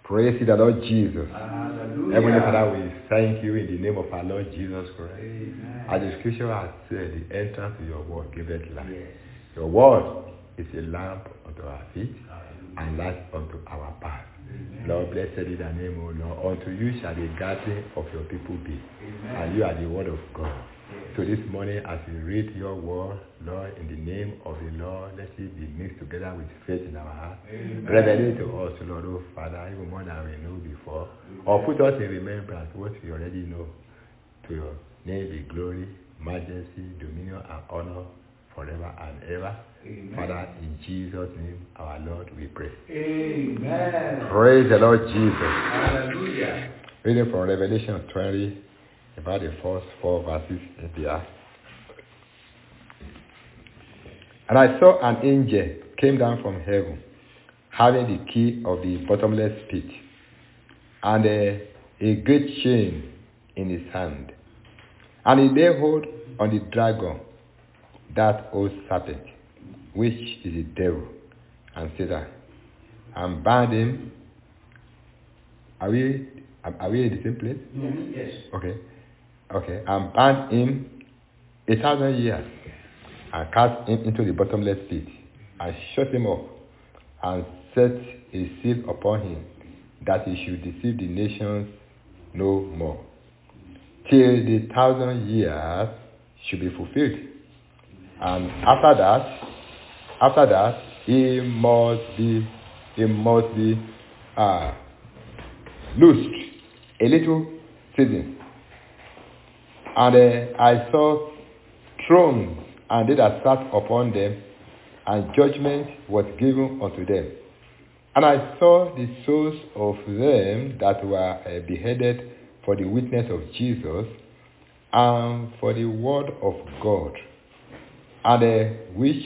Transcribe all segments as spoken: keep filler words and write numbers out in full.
Praise the Lord Jesus. Hallelujah. Heavenly Father, we thank you in the name of our Lord Jesus Christ. Amen. As the scripture has said, the entrance to your word giveth life. Yes. Your word is a lamp unto our feet Hallelujah. and light unto our path. Amen. Lord, blessed is thy name, O Lord. Unto you shall the gathering of your people be. Amen. And you are the word of God. Yes. So this morning, as we read your word, Lord, in the name of the Lord, let it be mixed together with faith in our heart. Amen. Reveal it to us, Lord, oh Father, even more than we knew before. Or put us in remembrance what we already know. To your name be glory, majesty, dominion, and honor forever and ever. Amen. Father, in Jesus' name, our Lord, we pray. Amen. Praise the Lord Jesus. Hallelujah. Reading from Revelation twenty, about the first four verses there. And I saw an angel came down from heaven, having the key of the bottomless pit, and a, a great chain in his hand. And he laid hold on the dragon, that old serpent, which is the devil and Satan, and bound him. Are we are we in the same place? Mm-hmm. Yes. Okay. Okay. And bound him a thousand years, and cast him into the bottomless pit, and shut him up, and set a seal upon him, that he should deceive the nations no more, till the thousand years should be fulfilled. And after that, after that, he must be, he must be uh, loosed a little season. And uh, I saw thrones, and they that sat upon them, and judgment was given unto them. And I saw the souls of them that were uh, beheaded for the witness of Jesus, and for the word of God, and uh, which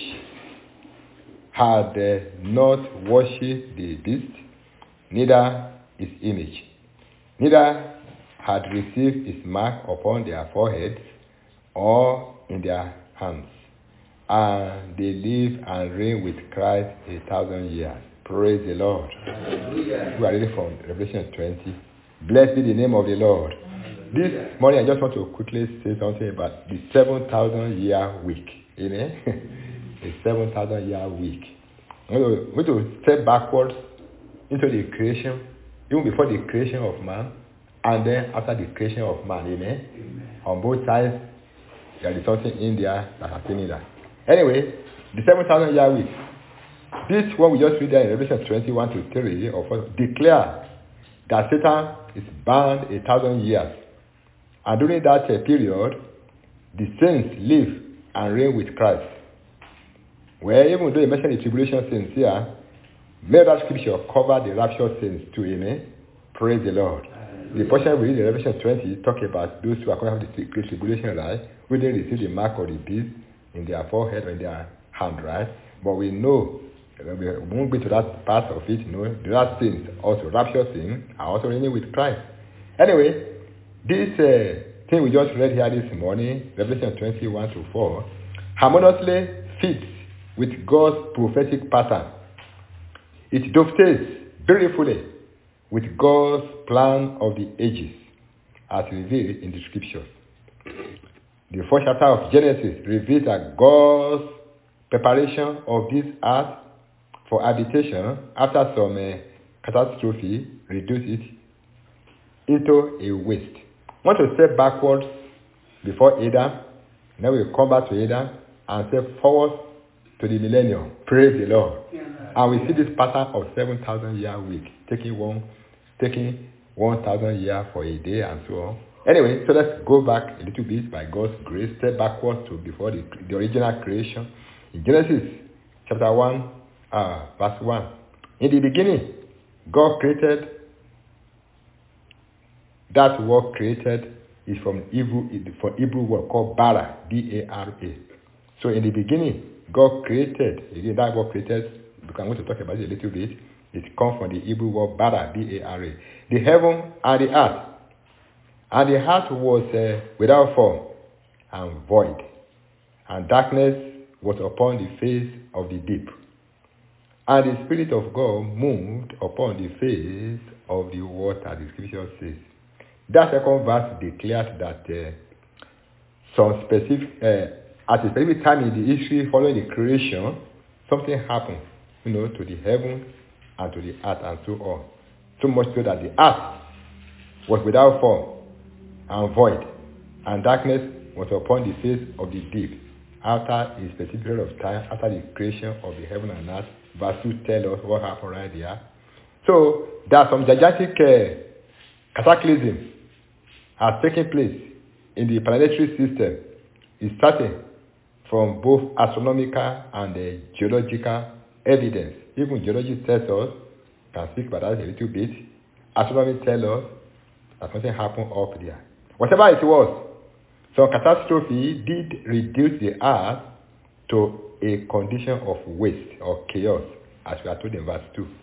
had uh, not worshipped the beast, neither his image, neither had received his mark upon their foreheads or in their hands. And they live and reign with Christ a thousand years. Praise the Lord. Hallelujah. We are reading from Revelation twenty. Blessed be the name of the Lord. This morning I just want to quickly say something about the seven thousand year week. Amen? A seven thousand year week. I'm going to step backwards into the creation, even before the creation of man, and then after the creation of man. Amen? Amen. On both sides, there is something in there that has seen that. Anyway, the seven thousand year week. This one we just read there in Revelation twenty-one to three, or four, declare that Satan is bound a thousand years. And during that uh, period, the saints live and reign with Christ. Well, even though you mentioned the tribulation saints here, may that scripture cover the rapture saints too. Amen? Praise the Lord. The portion we read in Revelation twenty talk about those who are going to have the great tribulation, right? Who they receive the mark of the beast in their forehead or in their hand, right? But we know, we won't be to that part of it, you know, the last saints, also rapture saints, are also reigning with Christ. Anyway, this uh, thing we just read here this morning, Revelation twenty-one to four, harmoniously fits with God's prophetic pattern. It dovetails beautifully with God's plan of the ages, as revealed in the scriptures. The first chapter of Genesis reveals that God's preparation of this earth for habitation after some uh, catastrophe reduced it into a waste. I want to step backwards before Adam, then we'll come back to Adam and step forward to the millennium. Praise the Lord. Yeah. And we see this pattern of seven thousand year week, taking one, taking one thousand years for a day and so on. Anyway, so let's go back a little bit by God's grace, step backwards to before the, the original creation. In Genesis chapter one, uh, verse one. In the beginning, God created. That word created is from Hebrew, from Hebrew word called bara, B A R A. So in the beginning, God created, again that word created, because I'm going to talk about it a little bit, it comes from the Hebrew word bara, B A R A. The heaven and the earth. And the earth was uh, without form and void, and darkness was upon the face of the deep. And the Spirit of God moved upon the face of the water, the scripture says. That second verse declares that uh, some specific, uh, at a specific time in the history following the creation, something happened, you know, to the heaven and to the earth and so on. So much so that the earth was without form and void, and darkness was upon the face of the deep. After a specific period of time, after the creation of the heaven and earth, verse two tells us what happened right there. So there are some gigantic uh, cataclysm has taken place in the planetary system. It's starting from both astronomical and uh, geological evidence. Even geology tells us, can speak about that a little bit. Astronomy tells us that something happened up there. Whatever it was, some catastrophe did reduce the earth to a condition of waste or chaos, as we are told in verse two.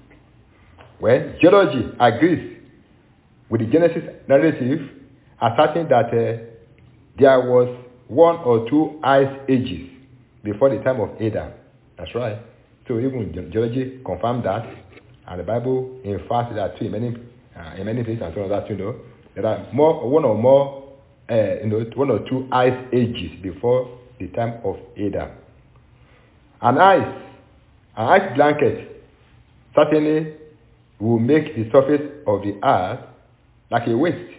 Well, geology agrees with the Genesis narrative, asserting that uh, there was one or two ice ages before the time of Adam. That's right. So even ge- geology confirmed that, and the Bible infers that too in many uh, in many places and so on that, you know, there are more one or more uh, you know one or two ice ages before the time of Adam. An ice, an ice blanket, certainly will make the surface of the earth like a waste,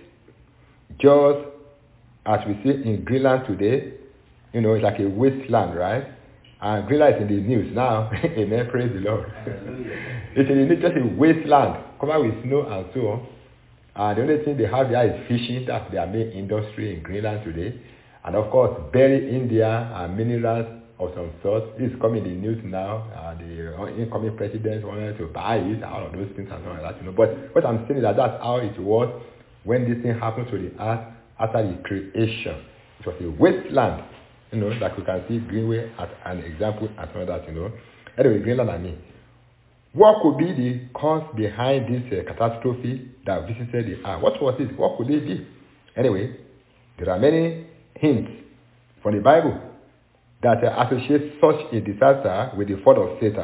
just as we see in Greenland today. You know, it's like a wasteland, right? And Greenland is in the news now. Amen. Praise the Lord. It's in the news, just a wasteland covered with snow and so on. And the only thing they have there is fishing. That's their main industry in Greenland today. And of course, berry India and minerals of some sort. This is coming in the news now. Uh, the incoming president wanted to buy it, all of those things and so on like that. You know. But what I'm saying is that that's how it was when this thing happened to the earth after the creation. It was a wasteland, you know, like we can see Greenway as an example and all that, you know. Anyway, Greenland and me. What could be the cause behind this uh, catastrophe that visited the earth? What was it? What could it be? Anyway, there are many hints from the Bible that uh, associate such a disaster with the fall of Satan,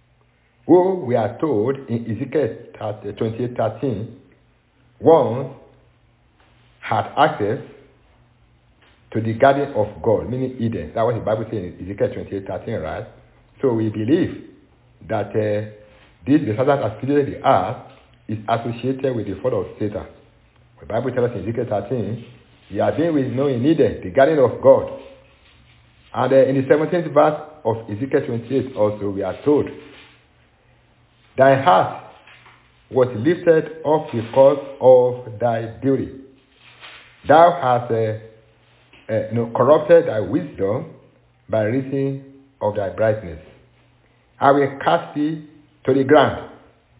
who we are told in Ezekiel twenty-eight thirteen, once had access to the garden of God, meaning Eden. That's what the Bible says in Ezekiel twenty-eight thirteen, right? So we believe that uh, this disaster that visited the earth is associated with the fall of Satan. The Bible tells us in Ezekiel thirteen, he has been with Noah in Eden, the garden of God. And uh, in the seventeenth verse of Ezekiel twenty-eight also, we are told, thy heart was lifted up because of thy beauty. Thou hast uh, uh, you know, corrupted thy wisdom by reason of thy brightness. I will cast thee to the ground.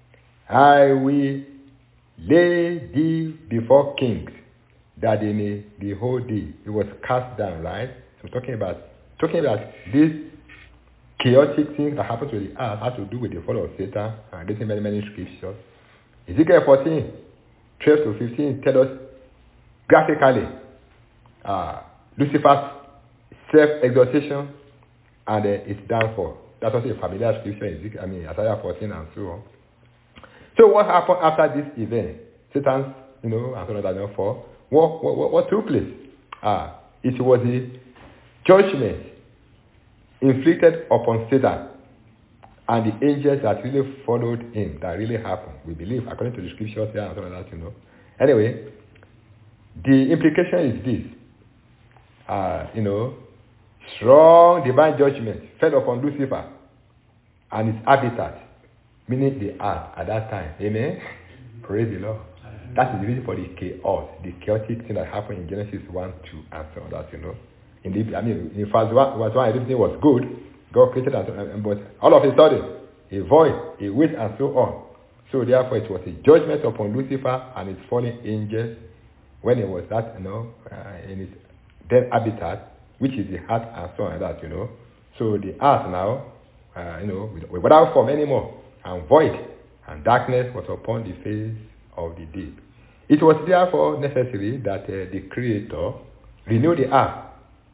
I will lay thee before kings, that they may behold thee. It was cast down, right? So talking about talking about this chaotic thing that happened to the earth had to do with the fall of Satan, and getting many, many scriptures. Ezekiel fourteen, twelve to fifteen tell us graphically uh, Lucifer's self-exaltation and uh, its downfall. That's also a familiar scripture in Ezekiel, I mean Isaiah fourteen and so on. So what happened after this event? Satan, you know, and so on and so forth. What, what, what took place? Ah, it was a judgment inflicted upon Satan and the angels that really followed him, that really happened. We believe, according to the scriptures here and so on and that, you know. Anyway, the implication is this. Uh, you know, strong divine judgment fell upon Lucifer and his habitat, meaning the earth at that time. Amen? Praise the Lord. That is the reason for the chaos, the chaotic thing that happened in Genesis one, two, and so on that, you know. In the, I mean, in verse one, verse one, everything was good. God created us, but all of a sudden, a void, a waste, and so on. So therefore, it was a judgment upon Lucifer and his fallen angels when it was that, you know, uh, in its dead habitat, which is the heart and so on and that, you know. So the earth now, uh, you know, without form anymore, and void, and darkness was upon the face of the deep. It was therefore necessary that uh, the Creator renew the earth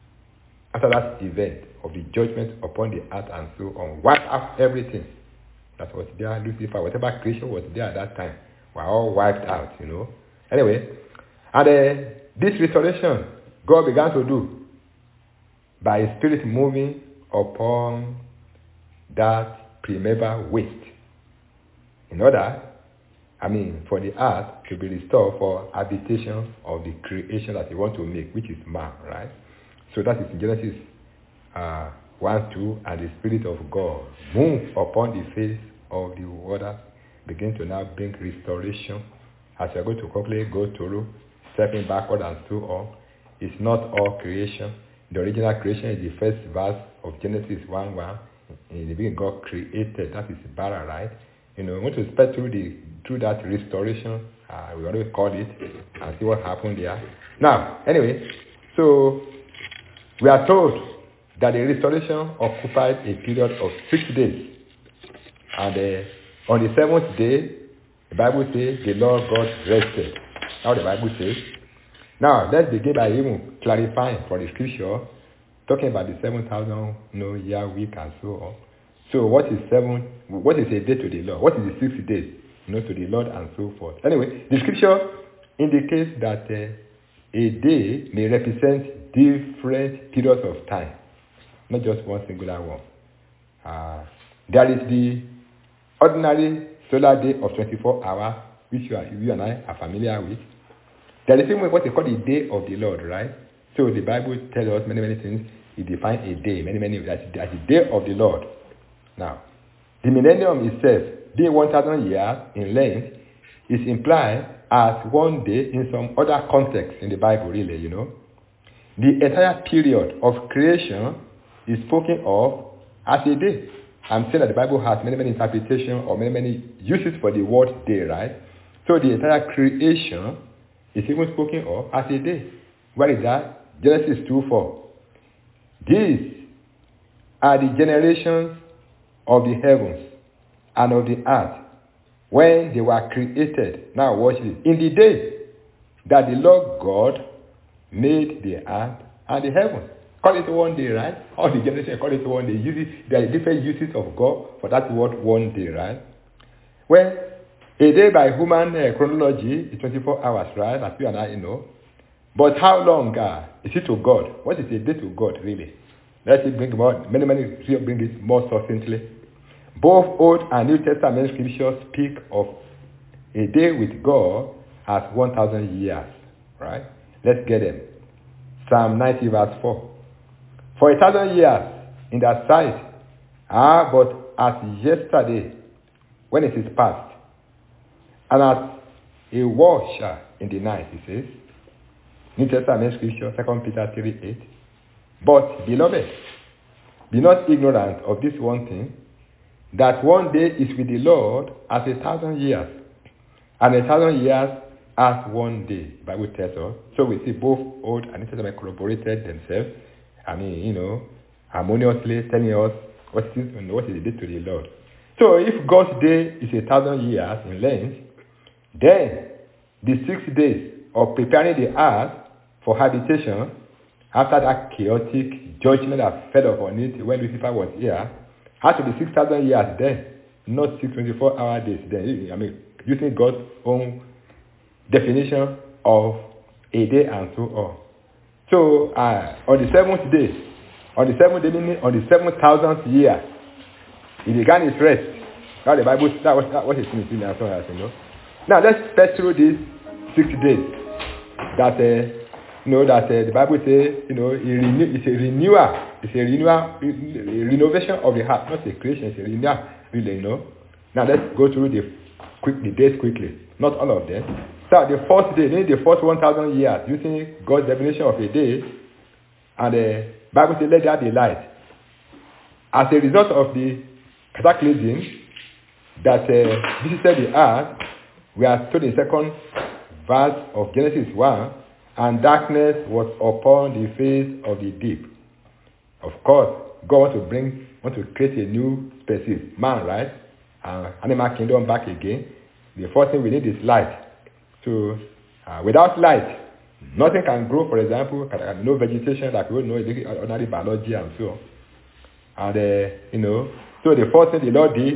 after that event of the judgment upon the earth and so on, wipe out everything, that was there, Lucifer, whatever creation was there at that time, were all wiped out, you know. Anyway, and uh, this restoration God began to do by His Spirit moving upon that primeval waste, in order, I mean, for the earth to be restored for habitation of the creation that He wants to make, which is man, right? So that is in Genesis uh, one, two, and the Spirit of God moved upon the face of the water, begin to now bring restoration. As we are going to quickly go through, stepping backward and so on, it's not all creation. The original creation is the first verse of Genesis one, one. In the beginning, God created. That is bara, right? You know, we want to step through the through that restoration. Uh, we always call it, and see what happened there. Now, anyway, so we are told that the restoration occupied a period of six days. And uh, on the seventh day, the Bible says the Lord God rested. How the Bible says. Now, let's begin by even clarifying for the scripture, talking about the seven thousand you know, year week and so on. So what is seven? What is a day to the Lord? What is the six days you know, to the Lord and so forth? Anyway, the scripture indicates that uh, a day may represent different periods of time, not just one singular one. Uh, there is the ordinary solar day of twenty-four hours, which you, are, you and I are familiar with. There is even what they call the day of the Lord, right? So the Bible tells us many, many things. It defines a day, many, many, as the day of the Lord. Now, the millennium itself, being one thousand years in length, is implied as one day in some other context in the Bible, really, you know. The entire period of creation is spoken of as a day. I'm saying that the Bible has many, many interpretations or many, many uses for the word day, right? So the entire creation is even spoken of as a day. What is that? Genesis two four. These are the generations of the heavens and of the earth when they were created. Now watch this. In the day that the Lord God made the earth and the heavens. Call it one day, right? All the generations call it one day. Uses, there are different uses of God for that word one day, right? Well, a day by human uh, chronology is twenty-four hours, right? As you and I know. But how long uh, is it to God? What is a day to God, really? Let's bring more, many, many bring it more succinctly. Both Old and New Testament scriptures speak of a day with God as one thousand years, right? Let's get them. Psalm ninety verse four. For a thousand years in their sight are but as yesterday when it is past, and as a watcher in the night, he says. New Testament scripture, Second Peter three eight. But, beloved, be not ignorant of this one thing, that one day is with the Lord as a thousand years, and a thousand years as one day. The Bible tells us. So we see both Old and New Testament corroborated themselves. I mean, you know, harmoniously telling us what is, what is the day to the Lord. So if God's day is a thousand years in length, then the six days of preparing the earth for habitation, after that chaotic judgment that fell upon it when Lucifer was here, had to be six thousand years then, not six twenty-four hour days then. I mean, using God's own definition of a day and so on. So, uh, on the seventh day, on the seventh day, meaning on the seven thousandth year, he began his rest. Now the Bible, that was, that was his ministry and so on, you know. Now let's pass through these six days that, uh, you know, that uh, the Bible says, you know, it renew, it's a renewal, it's a renewal, a renovation of the heart, not a creation, it's a renewal, really, you know. Now let's go through the quick, the days quickly, not all of them. So the first day, meaning the first one thousand years, using God's definition of a day, and the Bible says, let there be light. As a result of the cataclysm that uh, visited the earth, we are told in second verse of Genesis one, and darkness was upon the face of the deep. Of course, God wants to bring, wants to create a new species, man, right? Uh, animal kingdom back again. The first thing we need is light. So, uh, without light, nothing can grow, for example, no vegetation that we know, ordinary biology and so on. And, uh, you know, so the first thing the Lord did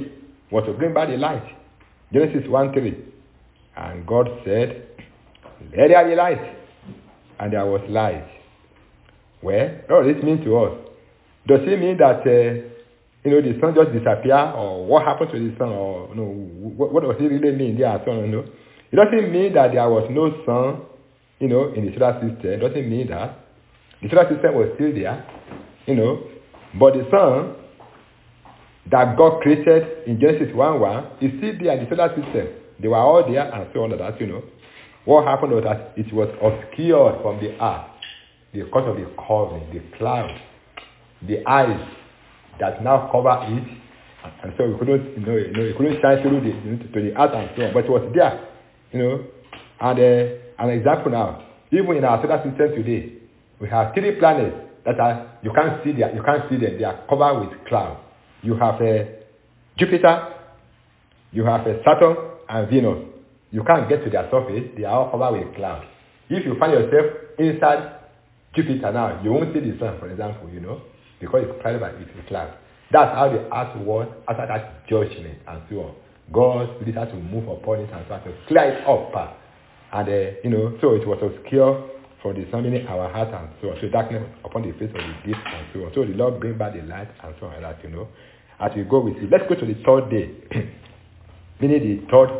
was to bring back the light. Genesis one three. And God said, let there be light. And there was light. Well, what does this mean to us? Does it mean that uh, you know, the sun just disappear, or what happened to the sun, or you know, what, what does it really mean there? So, you know, it doesn't mean that there was no sun, you know, in the solar system. It doesn't mean that the solar system was still there, you know, but the sun that God created in Genesis one one is still there in the solar system. They were all there and so on and that, you know. What happened was that it was obscured from the earth because of the covering, the cloud, the eyes that now cover it, and so we couldn't, you know, you know, it couldn't shine through the, you know, to, to the earth and so on, but it was there, you know. And uh, an example now, even in our solar system today, we have three planets that are, you can't see them, you can't see them, they are covered with clouds. You have uh, Jupiter, you have uh, Saturn and Venus. You can't get to their surface, they are all covered with clouds. If you find yourself inside Jupiter now, you won't see the sun, for example, you know, because it's covered by its clouds. That's how the earth was after that judgment and so on. God really had to move upon it and so on to clear it up. And, uh, you know, so it was obscure from the sun, meaning our heart and so on. So darkness upon the face of the deep and so on. So the Lord bring back the light and so on like that, you know. As we go with it. Let's go to the third day. Meaning the third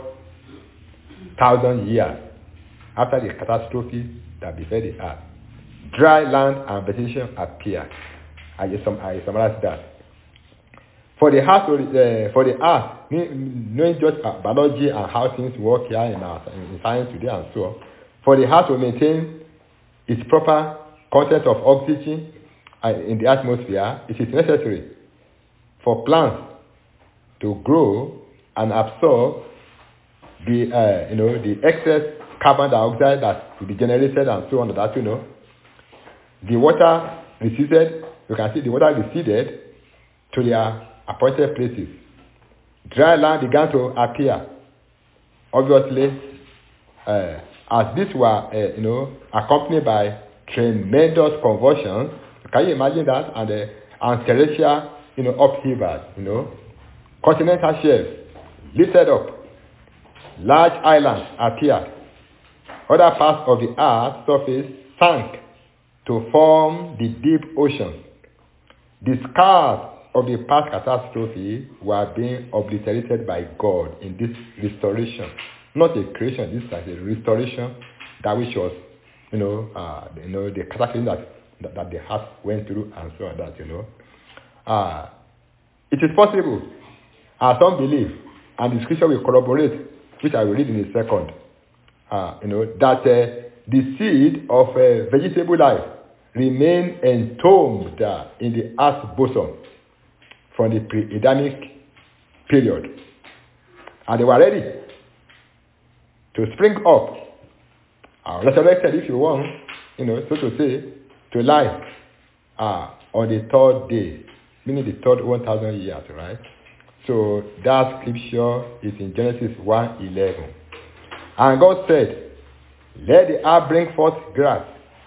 thousand years after the catastrophe that befell the earth. Dry land and vegetation appear. I just sum, I summarize that. For the heart, uh, for the earth, knowing just uh, biology and how things work here in, our, in science today and so on, for the heart to maintain its proper content of oxygen uh, in the atmosphere, it is necessary for plants to grow and absorb the uh, you know the excess carbon dioxide that will be generated and so on. That you know, the water receded. You can see the water receded to their appointed places. Dry land began to appear. Obviously, uh, as these were uh, you know accompanied by tremendous convulsions. Can you imagine that? And uh, and terrestrial you know upheavals. You know, continental shelves lifted up. Large islands appeared. Other parts of the earth's surface sank to form the deep ocean. The scars of the past catastrophe were being obliterated by God in this restoration. Not a creation, this is like a restoration that which was, you know, uh, you know, the catastrophe that, that, that the heart went through and so on that, you know. Uh, it is possible, as some believe, and the scripture will corroborate, which I will read in a second, uh, you know, that uh, the seed of uh, vegetable life remain entombed uh, in the earth's bosom from the pre-Adamic period. And they were ready to spring up, uh, resurrected if you want, you know, so to say, to life uh, on the third day, meaning the third one thousand years, right? So that scripture is in Genesis one eleven. And God said, let the earth bring forth grass,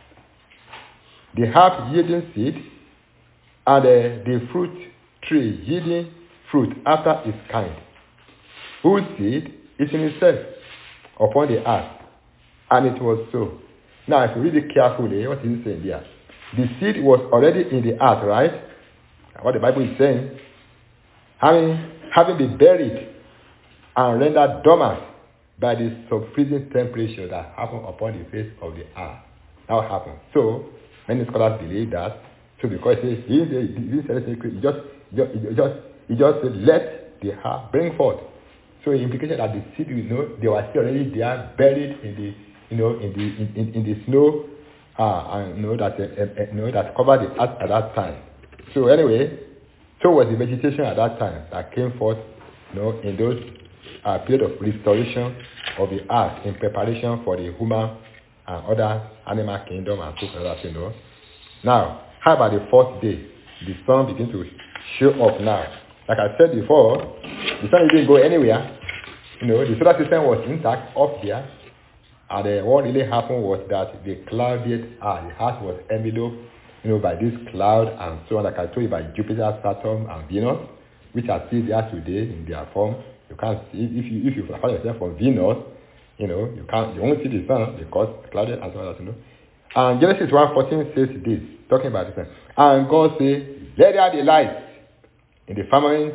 the herb yielding seed, and uh, the fruit tree yielding fruit after its kind, whose seed is in itself upon the earth. And it was so. Now, if you read it carefully, what is it saying there? The seed was already in the earth, right? What the Bible is saying, having, having been buried and rendered dormant by the sub-freezing temperature that happened upon the face of the earth. That will happen. So, many scholars believe that. So, because it says, he, he, he just, he just, he just said, let the earth bring forth. So, the implication that the seed, you know, they were still already there, buried in the, you know, in the in, in, in the snow, uh, and you know that uh, uh, you know that covered the earth at that time. So, anyway, so was the vegetation at that time that came forth, you know, in those uh, period of restoration of the earth in preparation for the human and other animal kingdom and so forth, you know. Now, how about the fourth day? The sun begins to show up now. Like I said before, the sun didn't go anywhere. You know, the solar system was intact up there. And uh, what really happened was that the clouded earth, the earth was enveloped, you know, by this cloud and so on, like I told you, by Jupiter, Saturn, and Venus. which are still there today in their form. You can't see, if you if you find yourself from Venus, you know, you can't, you won't see the sun because clouded as well as you know. And Genesis one fourteen says this, talking about the sun. And God said, let there be light in the firmament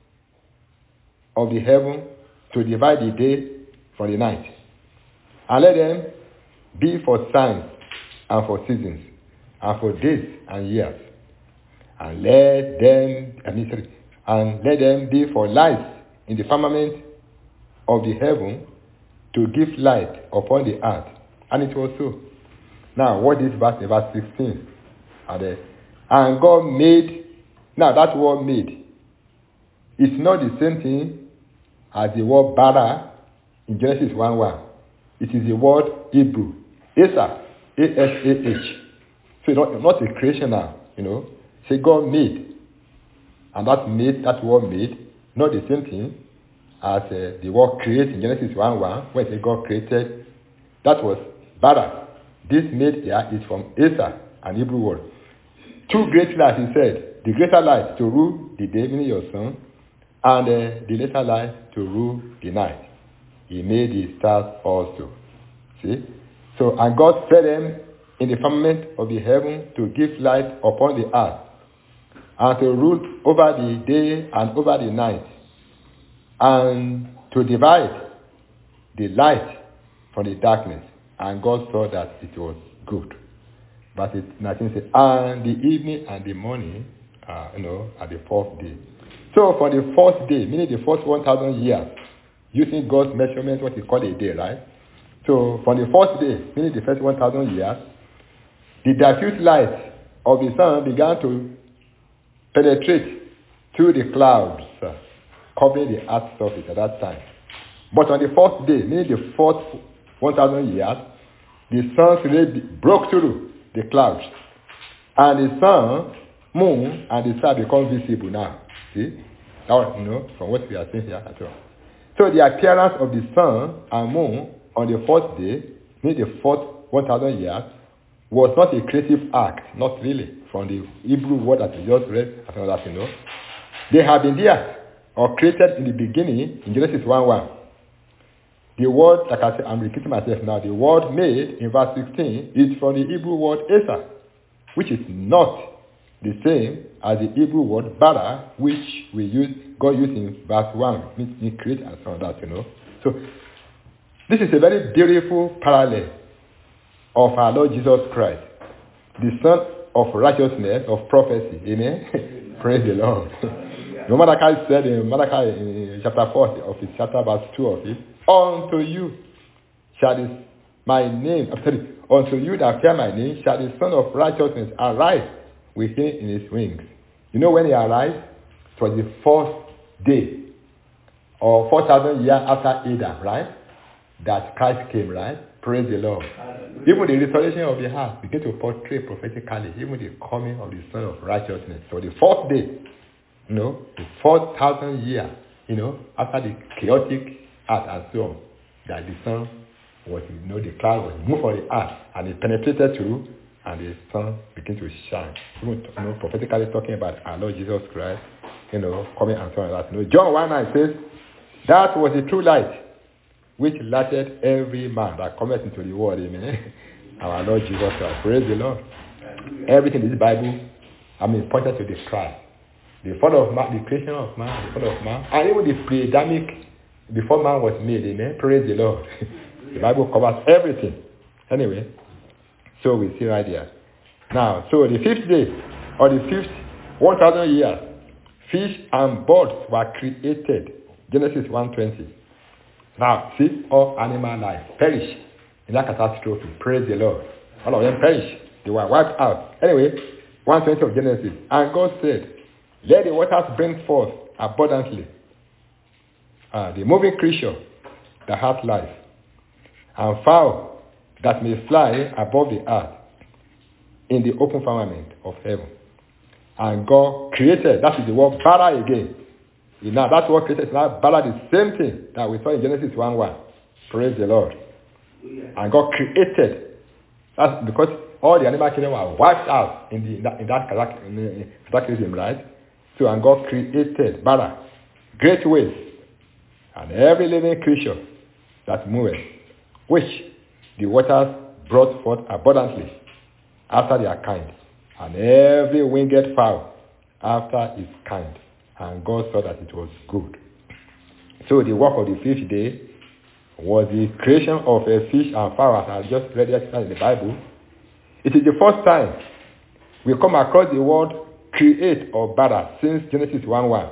of the heaven to divide the day from the night. And let them be for signs and for seasons and for days and years. And let them, I mean, sorry, and let them be for lights in the firmament of the heaven to give light upon the earth. And it was so. Now, what is verse, verse sixteen? And, uh, and God made, now that word made, it's not the same thing as the word bara in Genesis one one. It is the word Hebrew. Asa, A S A H. So not, not a creation now, you know. Say God made. And that made, that word made, not the same thing as uh, the word create in Genesis one one, when it God created. That was bara. This made here is from Asa, an Hebrew word. Two great lights, he said. The greater light to rule the day, meaning your sun, and uh, the lesser light to rule the night. He made the stars also. See? So, and God set them in the firmament of the heaven to give light upon the earth, and to rule over the day and over the night, and to divide the light from the darkness. And God saw that it was good. But it nineteen says, and the evening and the morning, uh, you know, at the fourth day. So for the fourth day, meaning the first one thousand years, using God's measurement, what he called a day, right? So for the fourth day, meaning the first one thousand years, the diffuse light of the sun began to penetrate through the clouds, uh, covering the earth's surface at that time. But on the fourth day, meaning the fourth one thousand years, the sun's ray broke through the clouds, and the sun, moon, and the star become visible now. See? Now, you know, from what we are seeing here as well. So the appearance of the sun and moon on the fourth day, meaning the fourth one thousand years, was not a creative act, not really, from the Hebrew word that we just read, as well as you know. They have been there, or created in the beginning, in Genesis one one. The word, like I said, I'm repeating myself now, the word made in verse sixteen is from the Hebrew word Asa, which is not the same as the Hebrew word bara, which we use, God used in verse one, meaning create and so on that, you know. So, this is a very beautiful parallel of our Lord Jesus Christ, the Son of righteousness, of prophecy. Amen? Amen. Praise the Lord. No Malachi said in Malachi in chapter four of his chapter, verse two of it, unto you shall this my name, I'm sorry, unto you that fear my name shall the Son of righteousness arise with him in his wings. You know when he arrived? It was the fourth day, or four thousand years after Adam, right? That Christ came, right? Praise the Lord. Hallelujah. Even the restoration of the house began to portray prophetically, even the coming of the Son of righteousness. So the fourth day, you know, the four thousand years, you know, after the chaotic earth and so on, that the sun was, you know, the cloud was moved on the earth, and it penetrated through, and the sun began to shine. Even, you know, prophetically talking about our Lord Jesus Christ, you know, coming and so on like that. You know, John one nine says, that was the true light, which lighted every man that cometh into the world. Amen. Our Lord Jesus Christ. Praise the Lord. Everything in this Bible, I mean, pointed to the Christ. The fall of man, the creation of man, the fall of man, and even the pre-Adamic, before man was made. Amen. Praise the Lord. The Bible covers everything. Anyway, so we see right there. Now, so the fifth day, or the fifth one thousand years, fish and birds were created. Genesis one twenty. Now, see, all animal life perish in that catastrophe. Praise the Lord. All of them perish. They were wiped out. Anyway, one twenty of Genesis. And God said, let the waters bring forth abundantly uh, the moving creature that has life, and fowl that may fly above the earth in the open firmament of heaven. And God created, that is the word bara again. Now that word created, now bara the same thing that we saw in Genesis one one. Praise the Lord. And God created. That's because all the animal kingdom were wiped out in the in that, in that cataclysm, right? So, and God created bara, great waves, and every living creature that moveth, which the waters brought forth abundantly after their kind, and every winged fowl after its kind. And God saw that it was good. So the work of the fifth day was the creation of a fish and fowl, as I just read it in the Bible. It is the first time we come across the word create or bara since Genesis one one.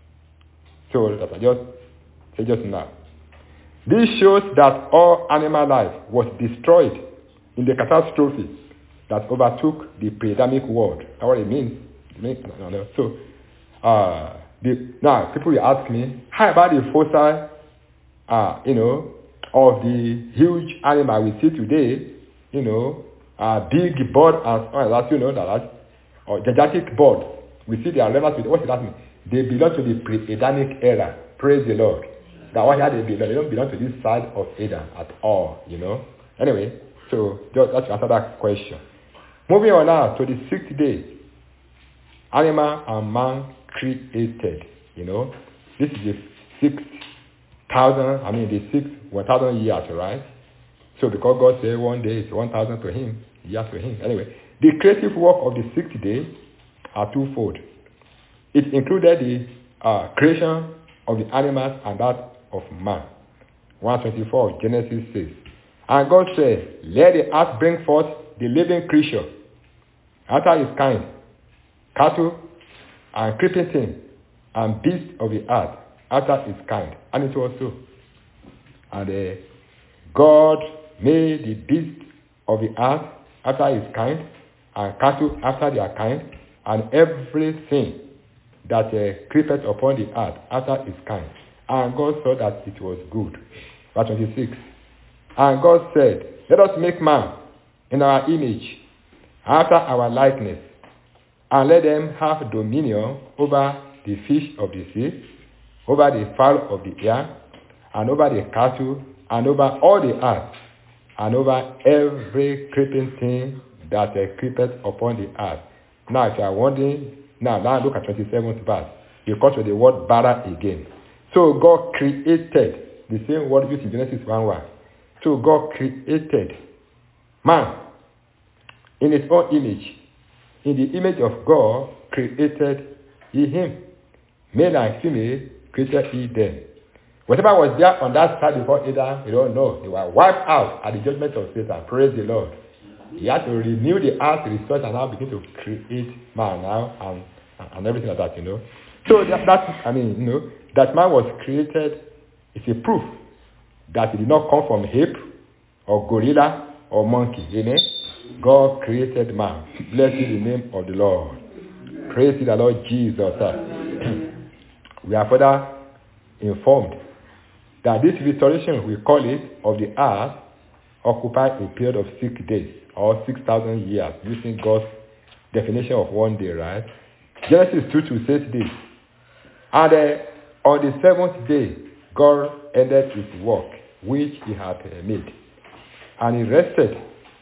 So that I just say just now. This shows that all animal life was destroyed in the catastrophe that overtook the pre-Adamic world. That's what it means. It means no, no. So, uh, the, now people will ask me, how about the fossil, uh, you know, of the huge animal we see today, you know, uh, big bird and all that, you know, that, or gigantic bird. We see their levels with, what does that mean? They belong to the pre-Adamic era. Praise the Lord. That what they belong. They don't belong to this side of Adam at all, you know. Anyway, so just that's answer that question. Moving on now to the sixth day. Animal and man created, you know. This is the sixth thousand, I mean the sixth one thousand years, right? So because God said one day is one thousand to him, years to him. Anyway, the creative work of the sixth day are twofold. It included the uh, creation of the animals and that of man. one twenty-four, Genesis says, and God said, let the earth bring forth the living creature after his kind, cattle and creeping thing, and beasts of the earth after his kind. And it was so. And uh, God made the beasts of the earth after his kind, and cattle after their kind, and everything that uh, creepeth upon the earth after his kind. And God saw that it was good. Verse twenty-six. And God said, let us make man in our image, after our likeness, and let them have dominion over the fish of the sea, over the fowl of the air, and over the cattle, and over all the earth, and over every creeping thing that uh, creepeth upon the earth. Now, if you are wondering, now, now look at twenty-seventh verse. You come to the word bara again. So God created, the same word used in Genesis one one. So God created man in his own image. In the image of God created he him. Male and female created he them. Whatever was there on that side before Adam, you don't know. They were wiped out at the judgment of Satan. Praise the Lord. He had to renew the earth, research, and now begin to create man now and, and everything like that, you know. So that, that, I mean, you know, that man was created is a proof that he did not come from ape or gorilla or monkey. Amen. God created man. Blessed be the name of the Lord. Praise the Lord Jesus. We are further informed that this restoration, we call it, of the earth, occupied a period of six days or six thousand years, using God's definition of one day, right? Genesis two two says this. And uh, on the seventh day, God ended his work, which he had uh, made. And he rested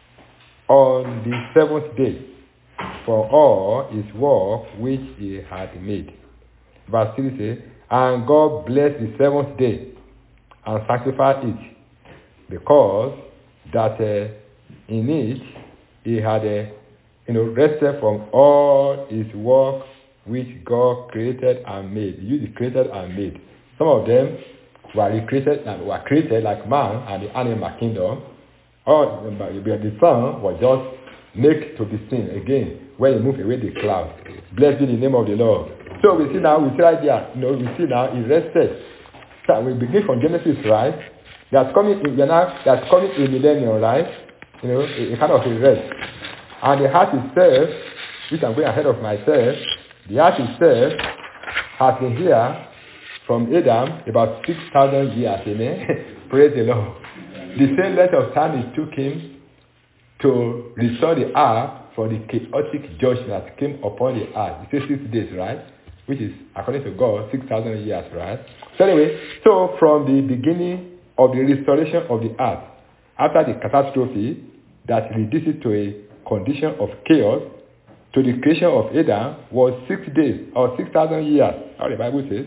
on the seventh day for all his work which he had made. Verse three says, and God blessed the seventh day and sanctified it, because that uh, in it he had uh, you know, rested from all his work which God created and made. He used the created and made. Some of them were recreated and were created like man and the animal kingdom. Or the sun was just made to be seen again when he moved away the cloud. Blessed be the name of the Lord. So we see now, we see right there, you know, we see now he rested. So we begin from Genesis, right? That's coming in now, that's coming a millennium, right? You know, a, a kind of a rest. And the heart itself, which I'm going ahead of myself, the earth itself has been here from Adam about six thousand years, amen? Praise the Lord. The same length of time it took him to restore the earth from the chaotic judgment that came upon the earth. It says six days, right? Which is, according to God, six thousand years, right? So anyway, so from the beginning of the restoration of the earth, after the catastrophe that reduced it to a condition of chaos, to the creation of Adam was six days or six thousand years. How the Bible says.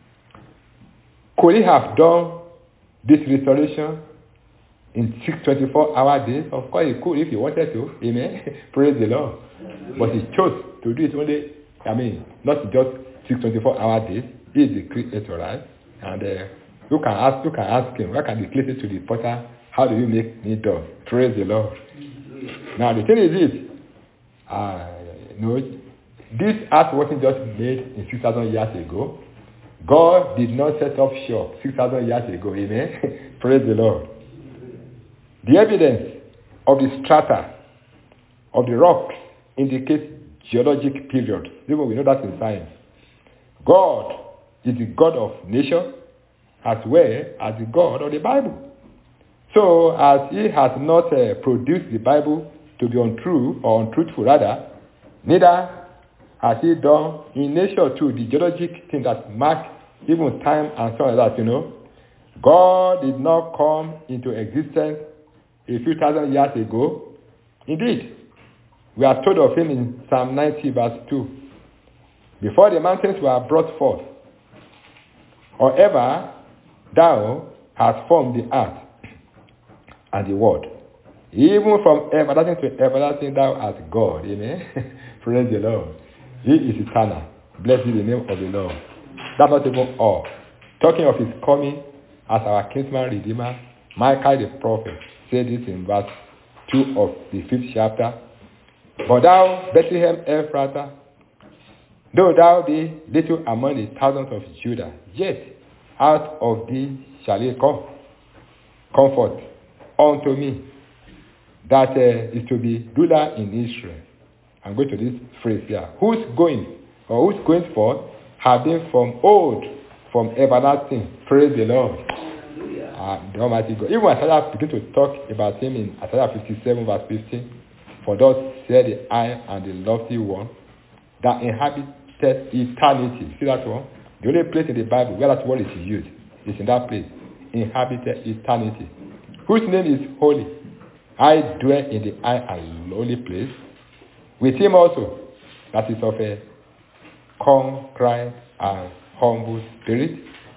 Could he have done this restoration in six twenty-four hour days? Of course he could if he wanted to. Amen. Praise the Lord. But he chose to do it only, I mean, not just six twenty-four hour days. He is the creator, right? And uh, you can ask, you can ask him, why can you place it to the potter? How do you make me do? Praise the Lord. Now the thing is this, uh, you know, this earth wasn't just made in six thousand years ago. God did not set up shop six thousand years ago. Amen. Praise the Lord. The evidence of the strata of the rocks indicates geologic period. Even we know that in science. God is the God of nature as well as the God of the Bible. So as he has not uh, produced the Bible to be untrue or untruthful rather, neither has he done in nature too the geologic thing that marks even time and so on like that, you know. God did not come into existence a few thousand years ago. Indeed, we are told of him in Psalm ninety verse two. Before the mountains were brought forth, or ever thou hast formed the earth and the world. Even from everlasting to everlasting thou art God. Amen. Praise the Lord. He is eternal. Blessed be the name of the Lord. That's not even all. Talking of his coming as our kinsman redeemer, Micah the prophet said this in verse two of the fifth chapter. But thou, Bethlehem Ephratah, though thou be little among the thousands of Judah, yet out of thee shall he come. Comfort unto me that uh, is to be ruler in Israel. I'm going to this phrase here. Who's going or who's going forth have been from old, from everlasting. Praise the Lord. Uh, the Almighty God. Even Isaiah begin to talk about him in Isaiah fifty-seven verse fifteen. For thus said the high and the lofty one that inhabited eternity. See that one? The only place in the Bible where that word is used is in that place. Inhabited eternity. Whose name is holy. I dwell in the high and lowly place. With him also, that is of a contrite and humble spirit,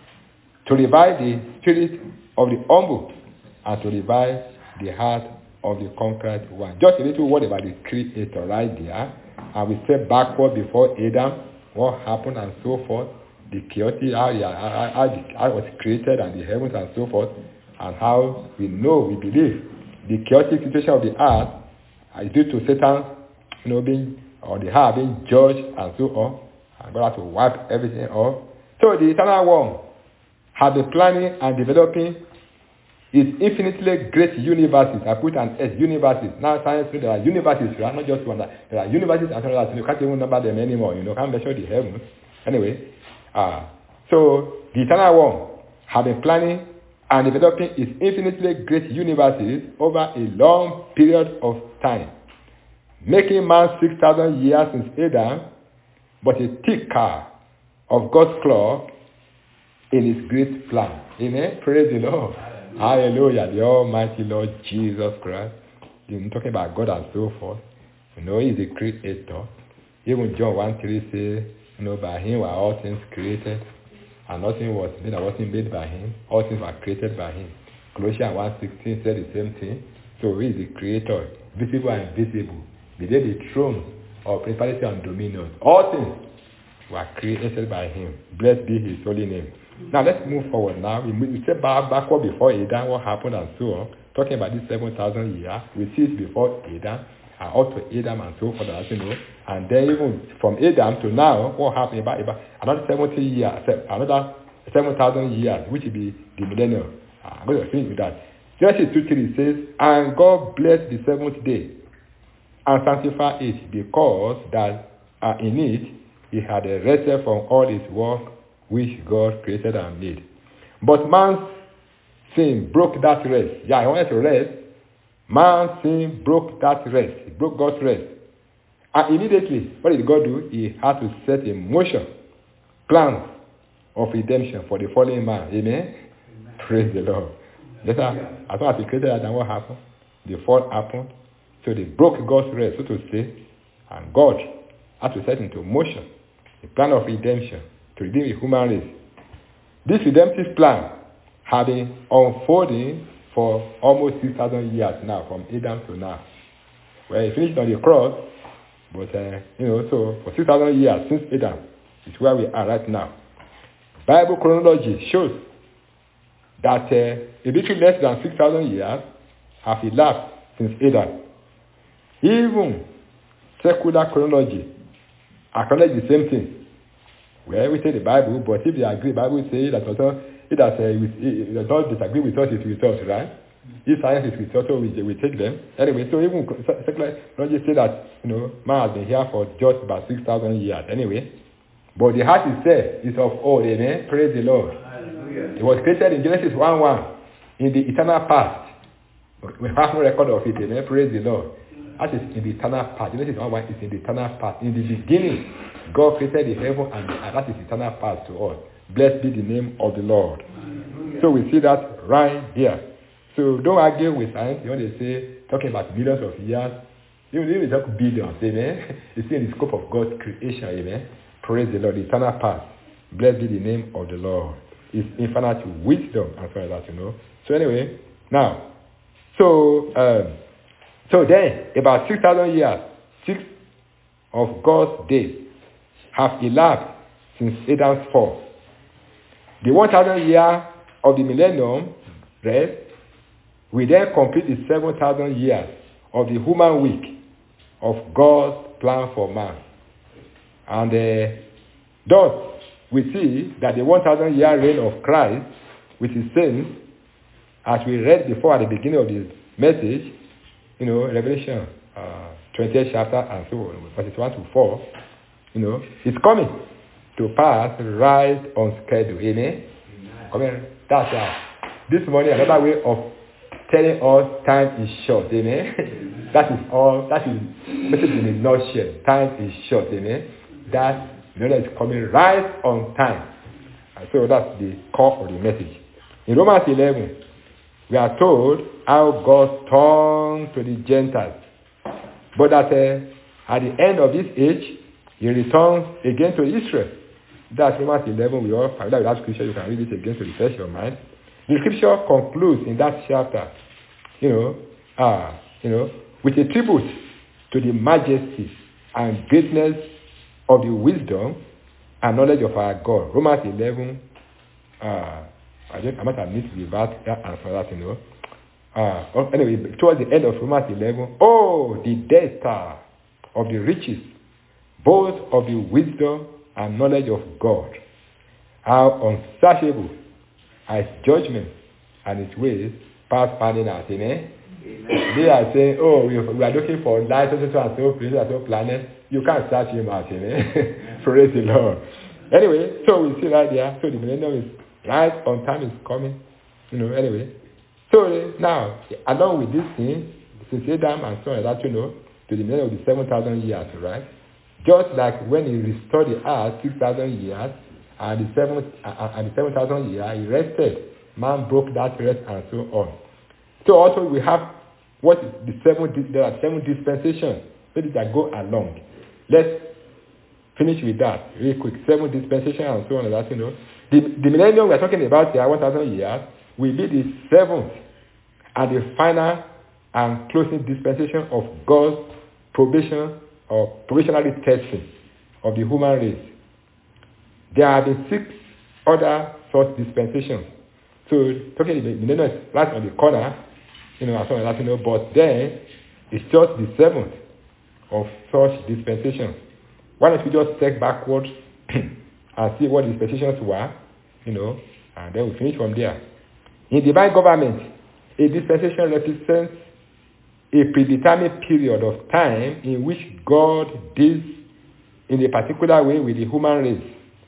to revive the spirit of the humble and to revive the heart of the contrite one. Just a little word about the creator right there. And we step backward before Adam, what happened and so forth, the chaotic, how, how, how, how it was created and the heavens and so forth, and how we know, we believe, the chaotic situation of the earth is due to Satan, you know, being, or the heart being judged and so on, and God has to wipe everything off. So the eternal one has been planning and developing his infinitely great universes. I put an S, universes. Now science says there are universes, right? Not just one. There are universes and so on. You can't even number them anymore. You know, can't measure the heavens. Anyway, uh, so the eternal one has been planning and developing his infinitely great universes over a long period of time, making man six thousand years since Adam, but a ticker of God's clock in his great plan. Amen. Praise the Lord. Hallelujah. The Almighty Lord Jesus Christ. You're talking about God and so forth. You know, he's the creator. Even John one three says, you know, by him were all things created, and nothing was made that wasn't made by him. All things were created by him. Colossians one sixteen said the same thing. So he is the creator, visible and invisible. Be they the throne of principality and dominion. All things were created by him. Blessed be his holy name. Now let's move forward now. We step back backward before Adam, what happened and so on. Talking about this seven thousand years. We see it before Adam, and up to Adam and so forth, as you know. And then even from Adam to now, what happened about, about another seventy years, another seven thousand years, which will be the millennium. I'm going to finish with that. Genesis two three says, and God blessed the seventh day and sanctified it, because that uh, in it he had rested from all his work which God created and made. But man's sin broke that rest. Yeah, I wanted to rest. Man's sin broke that rest. It broke God's rest. And immediately, what did God do? He had to set in motion plans of redemption for the fallen man. Amen? Amen. Praise the Lord. That's how, as long as he created that, then what happened? The fall happened. So they broke God's rest, so to say. And God had to set into motion a plan of redemption to redeem the human race. This redemptive plan has been unfolding for almost six thousand years now, from Adam to now. Well, he finished on the cross, but, uh, you know, so for six thousand years since Adam is where we are right now. Bible chronology shows that uh, a little less than six thousand years have elapsed since Adam. Even secular chronology acknowledge the same thing. Well, we say the Bible, but if they agree, the Bible says that also it does, uh, it, it does not disagree with us, it's with us, right? If science is with us, so we, we take them. Anyway, so even secular chronology say that, you know, man has been here for just about six thousand years. Anyway, but the heart itself is of old, amen? Praise the Lord. Hallelujah. It was created in Genesis one one in the eternal past. We have no record of it, amen? Praise the Lord. That is in the eternal past. Genesis one one is in the eternal past. In the beginning, God created the heaven and the earth. That is eternal past to us. Blessed be the name of the Lord. Hallelujah. So we see that right here. So don't argue with science. You know, they say, talking about millions of years. You know, they talk billions, amen? It's in the scope of God's creation, amen? Praise the Lord. The eternal past. Blessed be the name of the Lord. It's infinite wisdom and so like that, you know. So anyway, now, so, um, so then, about six thousand years, six of God's days have elapsed since Adam's fall. The one thousand year of the millennium rest will then complete the seven thousand years of the human week of God's plan for man. And uh, thus, we see that the one thousand year reign of Christ with his saints, as we read before at the beginning of this message, you know, Revelation uh, twentieth chapter and so on, verses one to four, you know, it's coming to pass right on schedule. Amen? Amen. That's right. This morning, another way of telling us time is short. Amen? That is all. That is message in a nutshell. Time is short. Amen? That knowledge is coming right on time. And so that's the core of the message. In Romans eleven, we are told how God turned to the Gentiles. But that uh, at the end of this age, he returns again to Israel. That's Romans eleven. We all familiar with that scripture. You can read it again to refresh your mind. The scripture concludes in that chapter, you know, uh, you know, with a tribute to the majesty and greatness of the wisdom and knowledge of our God. Romans eleven, uh, I, just, I must admit the verse and for that, you know. Uh, anyway, towards the end of Romans eleven, oh, the depth of the riches, both of the wisdom and knowledge of God, how unsearchable are his judgments and his ways past finding out. Amen? Amen. They are saying, oh, we, we are looking for light, so and so, places, and so planet. You can't search him out. Amen? Praise the Lord. Anyway, so we see right there. So the millennium is right on time, is coming. You know, anyway. So now, along with this thing, since Adam and so on, that, you know, to the millennium of the seven thousand years, right? Just like when he restored the earth six thousand years, and the seven uh, and the seven thousand years, he rested. Man broke that rest and so on. So also we have what is the seven, there are seven dispensations maybe that go along. Let's finish with that real quick. Seven dispensations and so on and that, you know. The, the millennium we are talking about here, one thousand years, will be the seventh and the final and closing dispensation of God's probation or probationary testing of the human race. There have been six other such dispensations. So talking about the millennium is right on the corner, you know, and so on and that, you know, but then it's just the seventh of such dispensations. Why don't we just take backwards and see what the dispensations were, you know, and then we finish from there. In divine government, a dispensation represents a predetermined period of time in which God deals in a particular way with the human race.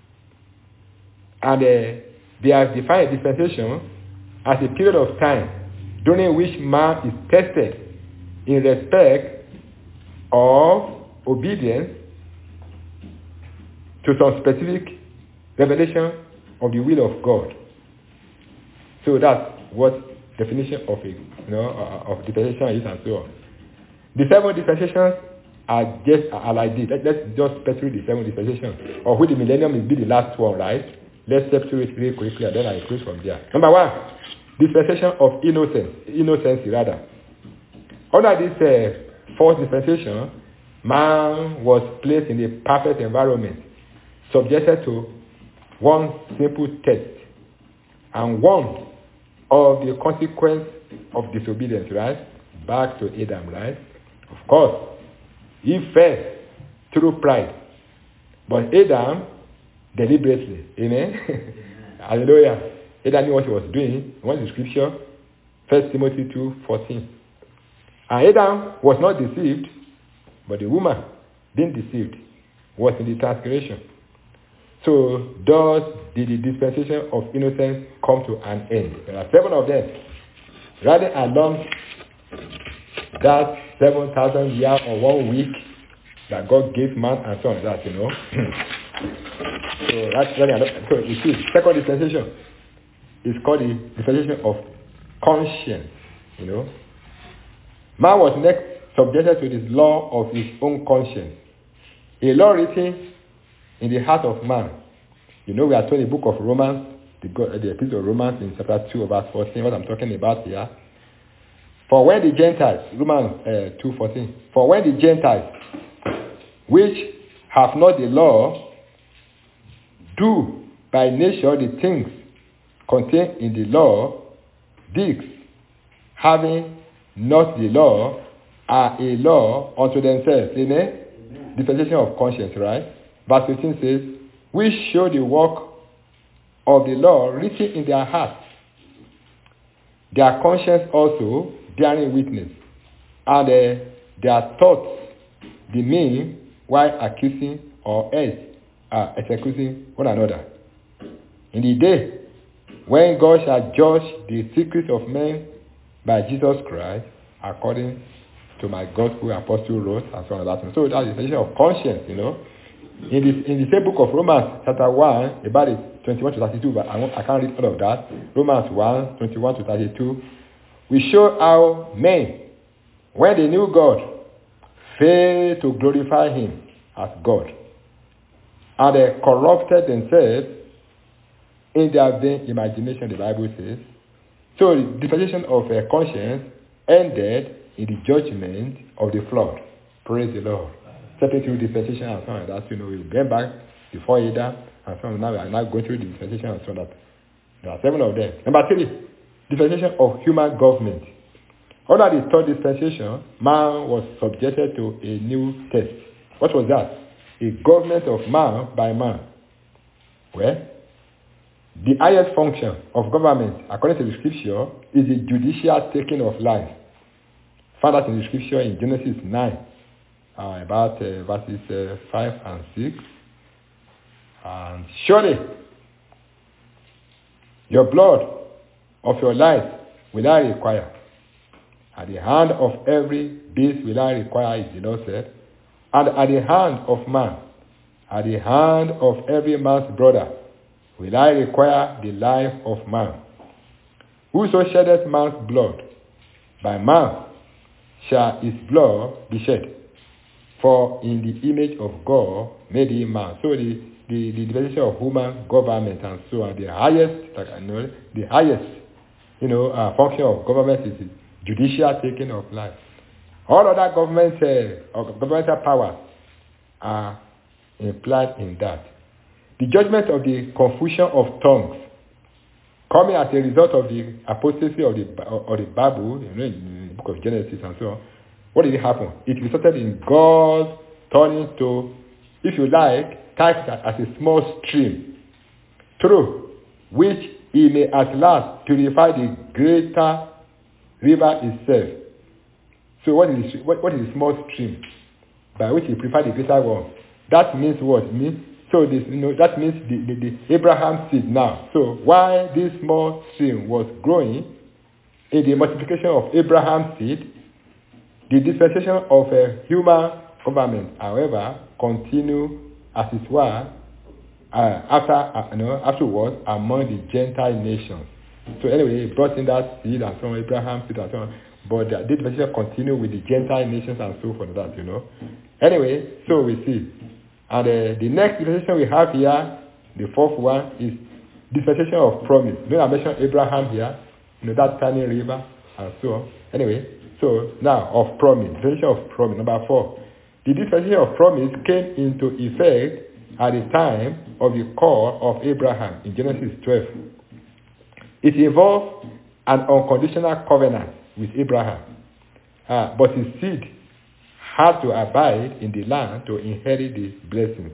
And uh, they have defined a dispensation as a period of time during which man is tested in respect of obedience to some specific revelation of the will of God. So that's what definition of a, you know, uh, of dispensation is and so on. The seven dispensations are just are like this. Let, let's just pursue the seven dispensations, or which the millennium will be the last one, right? Let's step through it really quickly, and then I close from there. Number one, dispensation of innocence, innocency rather. Under this uh, fourth dispensation, man was placed in a perfect environment, subjected to one simple test, and one of the consequence of disobedience, right? Back to Adam, right? Of course, he fell through pride, but Adam deliberately, amen. Hallelujah. Adam knew what he was doing. He went to scripture, First Timothy two fourteen. And Adam was not deceived, but the woman, being deceived, was in the transgression. So, thus did the dispensation of innocence come to an end. There are seven of them. Rather along that seven thousand years or one week that God gave man and so on that, you know. so, that's really, so you see, second dispensation is called the dispensation of conscience, you know. Man was next subjected to this law of his own conscience. A law written in the heart of man. You know, we are told in the book of Romans, the, the epistle of Romans in chapter two, verse fourteen, what I'm talking about here. For when the Gentiles, Romans uh, two fourteen, for when the Gentiles, which have not the law, do by nature the things contained in the law, these, having not the law, are a law unto themselves. Amen? Amen. Dispensation of conscience, right? Verse fifteen says, which show the work of the law written in their hearts, their conscience also bearing witness, and uh, their thoughts the mean while accusing or else uh, accusing one another. In the day when God shall judge the secrets of men by Jesus Christ, according to my gospel apostle wrote, and so on and that. So that's the definition of conscience, you know. In this, in the same book of Romans, chapter one, about it, twenty-one to thirty-two, but I, won't, I can't read all of that. Romans one, twenty-one to thirty-two, we show how men, when they knew God, failed to glorify him as God, and they corrupted themselves in their vain imagination, the Bible says. So the dispensation of uh, conscience ended in the judgment of the flood. Praise the Lord. Stepping through dispensation and so on, that, you know, we went back before Adam, and so on. Now we are now going through the dispensation and so on. That there are seven of them. Number three, dispensation of human government. Under the third dispensation, man was subjected to a new test. What was that? A government of man by man. Well, the highest function of government, according to the scripture, is the judicial taking of life. Found that in the scripture in Genesis nine, uh, about uh, verses uh, five and six. And surely, your blood of your life will I require. At the hand of every beast will I require, as the Lord said. And at the hand of man, at the hand of every man's brother, will I require the life of man. Whoso sheddeth man's blood, by man shall his blood be shed. For in the image of God made he man. So the, the, the division of human government and so on, the highest, like I know, the highest, you know, uh, function of government is the judicial taking of life. All other government, uh, or governmental powers are implied in that. The judgment of the confusion of tongues, coming as a result of the apostasy of the of the Bible, you know, in the book of Genesis and so on, what did it happen? It resulted in God turning to, if you like, type that as a small stream, through which he may at last purify the greater river itself. So what is what, what is a small stream by which he purified the greater one? That means what? It means So this, you know, that means the, the, the Abraham seed now. So while this small stream was growing in the multiplication of Abraham's seed, the dispensation of a human government, however, continue as it were uh, after uh, you know, afterwards among the Gentile nations. So anyway, he brought in that seed and so on, Abraham's seed and so on. but uh, this dispensation continued with the Gentile nations and so forth, that, you know. Anyway, so we see. And uh, the next dispensation we have here, the fourth one, is dispensation of promise. You know, I mentioned Abraham here, you know, that turning river, and so on. Anyway, so now of promise, dispensation of promise. Number four, the dispensation of promise came into effect at the time of the call of Abraham in Genesis twelve. It involved an unconditional covenant with Abraham, uh, but his seed had to abide in the land to inherit the blessings.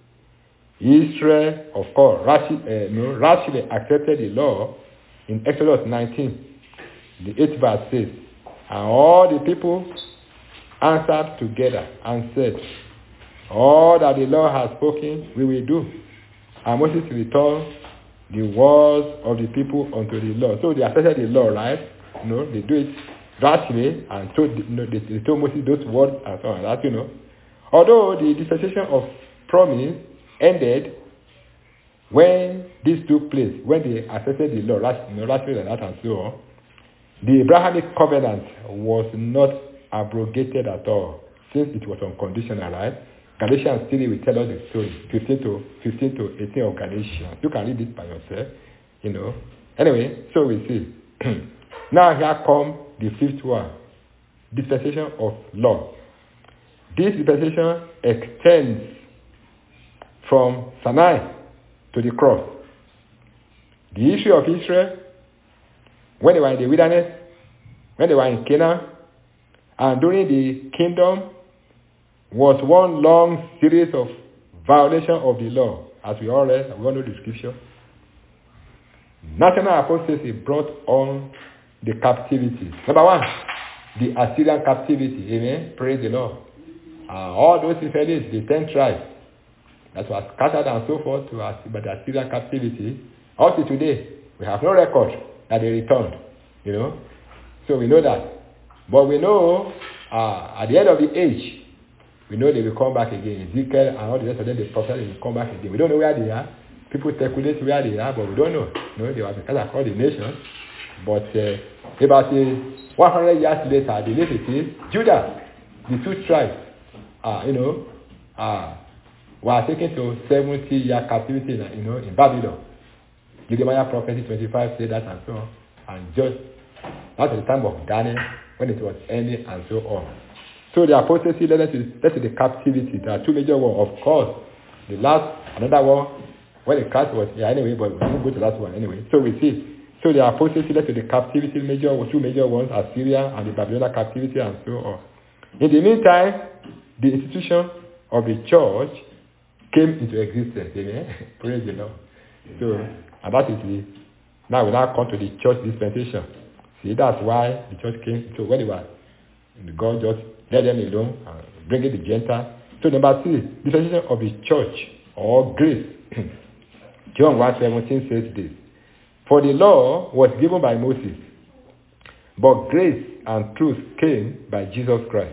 Israel, of course, rashly, uh, no, rashly accepted the law in Exodus nineteen. The eighth verse says, and all the people answered together and said, all that the Lord has spoken, we will do. And Moses returned the words of the people unto the Lord. So they accepted the law, right? You know, they do it rashly and told, you know, they, they told Moses those words and so on. That, you know. Although the dispensation of promise ended when this took place, when they accepted the law, rash, you know, rashly like that and so on, the Abrahamic covenant was not abrogated at all, since it was unconditional, right? Galatians three will tell us the story, fifteen to fifteen to eighteen of Galatians. You can read it by yourself, you know. Anyway, so we see. Now here come the fifth one, dispensation of law. This dispensation extends from Sinai to the cross. The history of Israel, when they were in the wilderness, when they were in Canaan, and during the kingdom, was one long series of violation of the law, as we all read, we all know the scripture. National apostasy brought on the captivity. Number one, the Assyrian captivity. Amen. Praise the Lord. Uh, all those Israelis, the ten tribes that were scattered and so forth to us, but the Assyrian captivity, up to today, we have no record that they returned. You know, so we know that. But we know uh, at the end of the age, we know they will come back again. Ezekiel and all the rest of them, the prophets, they will come back again. We don't know where they are. People speculate where they are, but we don't know. You know, they were scattered across the nation. But uh, about uh, one hundred years later, I believe it is, Judah, the two tribes, uh, you know, uh, were taken to seventy-year captivity, you know, in Babylon. Jeremiah prophecy twenty-five said that and so on. And just at the time of Daniel, when it was ending and so on. So the apostasy led to, led to the captivity. There are two major ones, of course. The last, another one, when the Christ was here anyway, but we won't go to that one anyway. So we see. So the apostasy led to the captivity, major, two major ones, Assyria and the Babylonian captivity and so on. In the meantime, the institution of the church came into existence. Amen. Praise the Lord. So, and that is the, now we now come to the church dispensation. See, that's why the church came. So when they were, God just let them alone and bring in the Gentiles. So number three, dispensation of the church or grace. John one seventeen says this. For the law was given by Moses, but grace and truth came by Jesus Christ.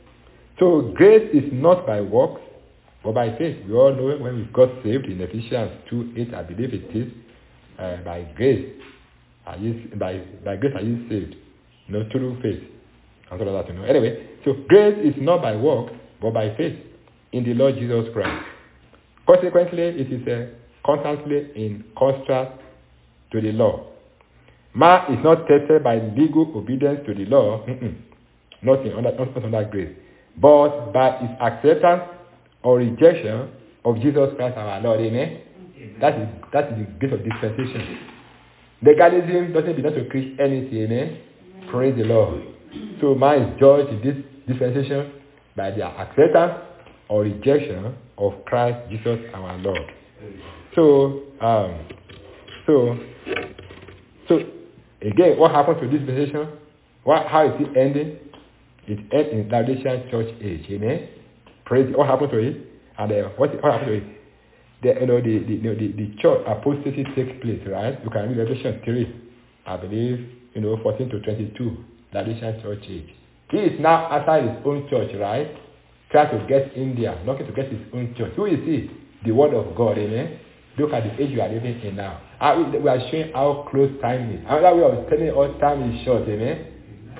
So grace is not by works, but by faith. We all know when we got saved in Ephesians two eight, I believe it is, uh, by grace. Are you, by, by grace are you saved? You know, through faith. And so that, you know. Anyway, so grace is not by works, but by faith in the Lord Jesus Christ. Consequently, it is uh, constantly in contrast to the law. Man is not tested by legal obedience to the law, Mm-mm. not in under, not under grace, but by his acceptance or rejection of Jesus Christ our Lord. Amen. Amen. That is that is the grace of dispensation. Legalism doesn't belong to Christianity. Amen. Amen. Praise the Lord. So man is judged in this dispensation by their acceptance or rejection of Christ Jesus our Lord. So, um, so, so again, what happened to this dispensation? What, how is it ending? It ends in Laodicean church age. Amen. Praise. What happened to it? And uh, what, what happened to it? The, you know, the, the, the, the, the church apostasy takes place, right? You can read Revelation three, I believe, you know, fourteen to twenty-two, Laodicean church age. He is now outside his own church, right? Trying to get India, looking to get his own church. Who is he? The word of God, amen? Look at the age you are living in now. We are showing how close time is. Another way of telling us time is short, amen?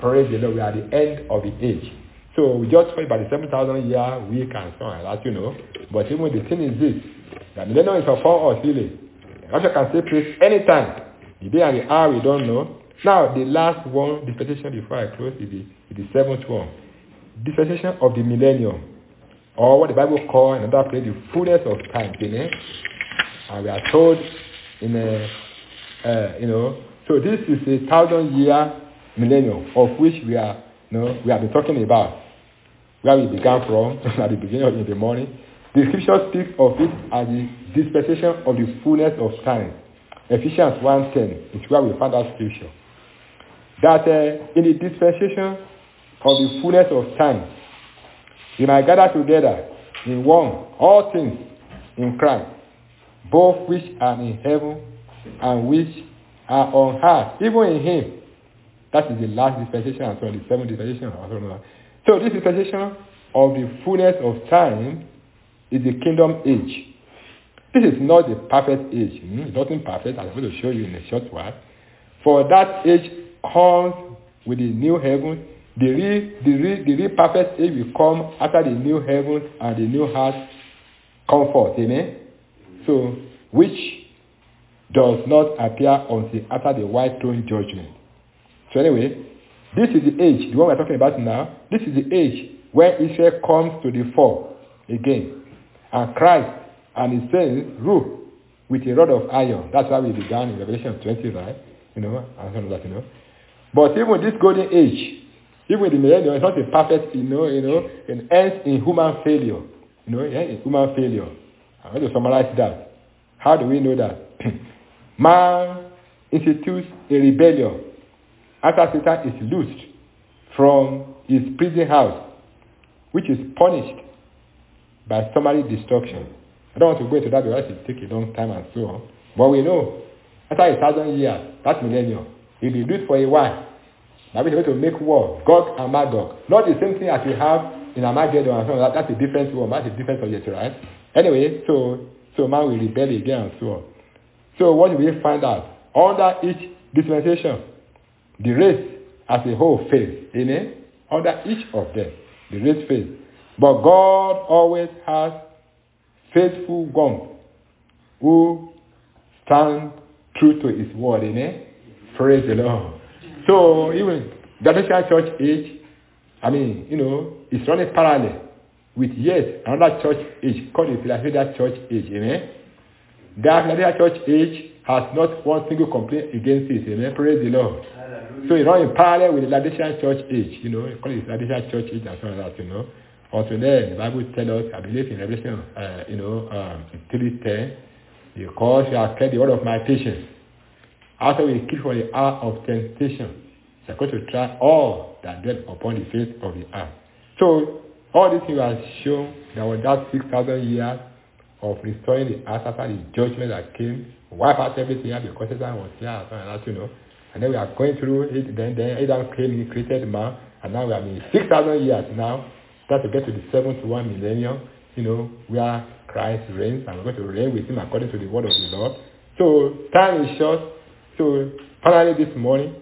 Praise the Lord. We are at the end of the age. So we just find by the seven thousand year week and so on, like that, you know. But even the thing is this, that the millennium is upon us, really. Rapture can take place anytime. The day and the hour we don't know. Now, the last one, dispensation before I close, is the, is the seventh one. Dispensation of the millennium. Or what the Bible calls in another place, the fullness of time. You know? And we are told in a, uh, you know, so this is a thousand year millennium of which we are, you know, we have been talking about. Where we began from, at the beginning of in the morning. The scripture speaks of it as the dispensation of the fullness of time. Ephesians one ten is where we find that scripture. That uh, in the dispensation of the fullness of time, we might gather together in one, all things in Christ, both which are in heaven and which are on earth, even in him. That is the last dispensation and so on, the seventh dispensation. So this dispensation of the fullness of time is the kingdom age. This is not the perfect age. Hmm? It's not perfect, I'm going to show you in a short while. For that age comes with the new heaven. The real, the real, the real perfect age will come after the new heaven and the new earth come forth. Amen? So, which does not appear until after the white throne judgment. So anyway, this is the age, the one we're talking about now. This is the age when Israel comes to the fore again. And Christ and his saints rule with a rod of iron. That's how we began in Revelation twenty, right? You know, and some of that, you know. But even this golden age, even the millennium, is not a perfect, you know, you know, it ends in human failure. You know, yeah, in human failure. I want to summarize that. How do we know that? Man institutes a rebellion after Satan is loosed from his prison house, which is punished by summary destruction. I don't want to go into that because it will take a long time and so on. But we know, after a thousand years, that millennium, it will be used for a while. Now we're going to make war, Gog and Magog. Not the same thing as we have in Armageddon and so on. That, that's a different one. That's a different subject, right? Anyway, so so man will rebel again and so on. So what do we find out? Under each dispensation, the race as a whole fails. Amen? Under each of them, the race fails. But God always has faithful ones who stand true to his word. Amen? Praise the Lord. So even the Galatian church age, I mean, you know, it's running parallel with yet another church age called the Philadelphia church age. Amen? The Philadelphia church age has not one single complaint against it. Amen? Praise the Lord. Hallelujah. So it's running parallel with the Galatian church age. You know, call it the Galatian church age and so on that, you know. Until then, the Bible tells us, I believe in Revelation, uh, you know, um, three ten, because you have kept the word of my patience. After we keep for the hour of temptation, we are going to try all that dwell upon the face of the earth. So, all these things are shown that was that six thousand years of restoring the earth after the judgment that came, wipe out everything because Satan was here and so on, you know. And then we are going through it, then, then Adam came, he created man, and now we are in six thousand years now. Start to get to the seventh one millennium, you know, where Christ reigns, and we're going to reign with him according to the word of the Lord. So time is short. So finally this morning,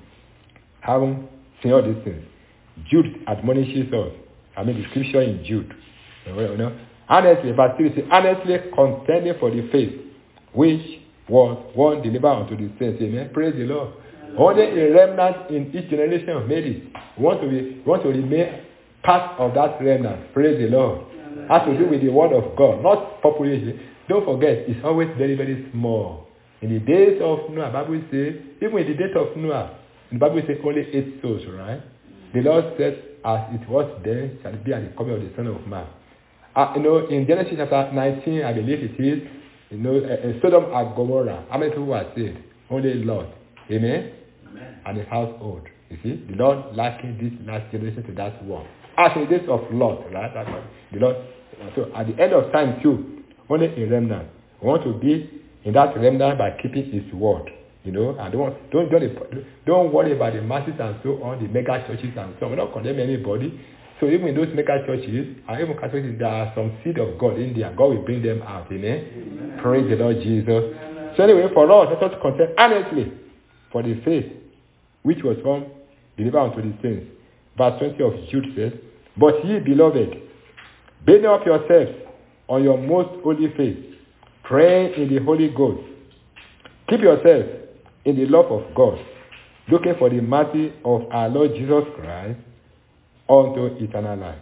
having seen all these things, Jude admonishes us. I mean the scripture in Jude. You know, honestly, verse three says, honestly contending for the faith, which was one delivered unto the saints. Amen. Praise the Lord. Only a remnant in each generation made it. We want to be, we want to remain part of that remnant. Praise the Lord. Amen. Has to do with the word of God, not population. Don't forget, it's always very, very small. In the days of Noah, the Bible says, even in the days of Noah, the Bible says only eight souls, right? The Lord said, as it was then, shall it be at the coming of the Son of Man. Uh, you know, in Genesis chapter nineteen, I believe it is, you know, uh, in Sodom and Gomorrah, how many people were saved? Only Lot. Amen? Amen. And his household. You see, the Lord likened this last generation to that one. As in the days of Lot, right? That's what the Lord. So at the end of time too, only a remnant. We want to be in that remnant by keeping His word. You know, and don't don't don't, don't worry about the masses and so on, the mega churches and so on. We're not condemning anybody. So even in those mega churches, and even Catholics, there are some seed of God in there. God will bring them out. Amen. Amen. Praise the Lord Jesus. Amen. So anyway, for us, let us contend honestly for the faith which was from deliver unto the saints. Verse twenty of Jude says, but ye, beloved, building up yourselves on your most holy faith, praying in the Holy Ghost. Keep yourselves in the love of God, looking for the mercy of our Lord Jesus Christ unto eternal life.